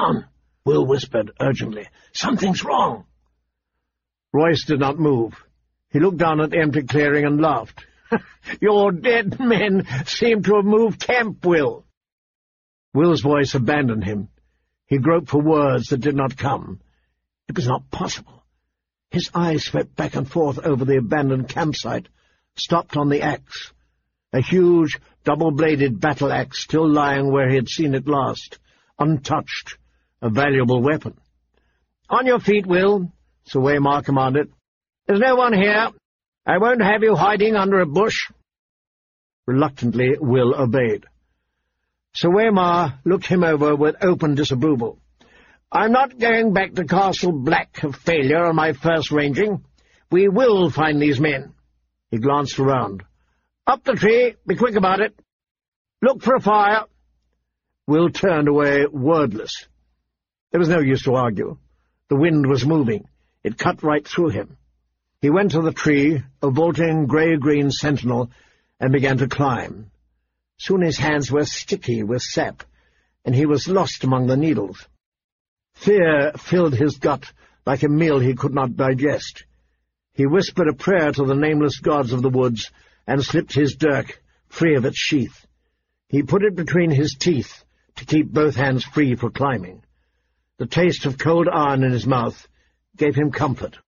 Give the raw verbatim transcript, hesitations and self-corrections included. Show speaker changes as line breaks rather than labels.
down," Will whispered urgently. "Something's wrong."
Royce did not move. He looked down at the empty clearing and laughed. "Your dead men seem to have moved camp, Will." Will's voice abandoned him. He groped for words that did not come. It was not possible. His eyes swept back and forth over the abandoned campsite, stopped on the axe. A huge, double-bladed battle-axe still lying where he had seen it last, untouched, a valuable weapon. "On your feet, Will," Sir Waymar commanded. "There's no one here. I won't have you hiding under a bush." Reluctantly, Will obeyed. Sir Waymar looked him over with open disapproval. "I'm not going back to Castle Black of failure on my first ranging. We will find these men." He glanced around. "Up the tree. Be quick about it. Look for a fire." Will turned away wordless. There was no use to argue. The wind was moving. It cut right through him. He went to the tree, a vaulting grey-green sentinel, and began to climb. Soon his hands were sticky with sap, and he was lost among the needles. Fear filled his gut like a meal he could not digest. He whispered a prayer to the nameless gods of the woods and slipped his dirk free of its sheath. He put it between his teeth to keep both hands free for climbing. The taste of cold iron in his mouth gave him comfort.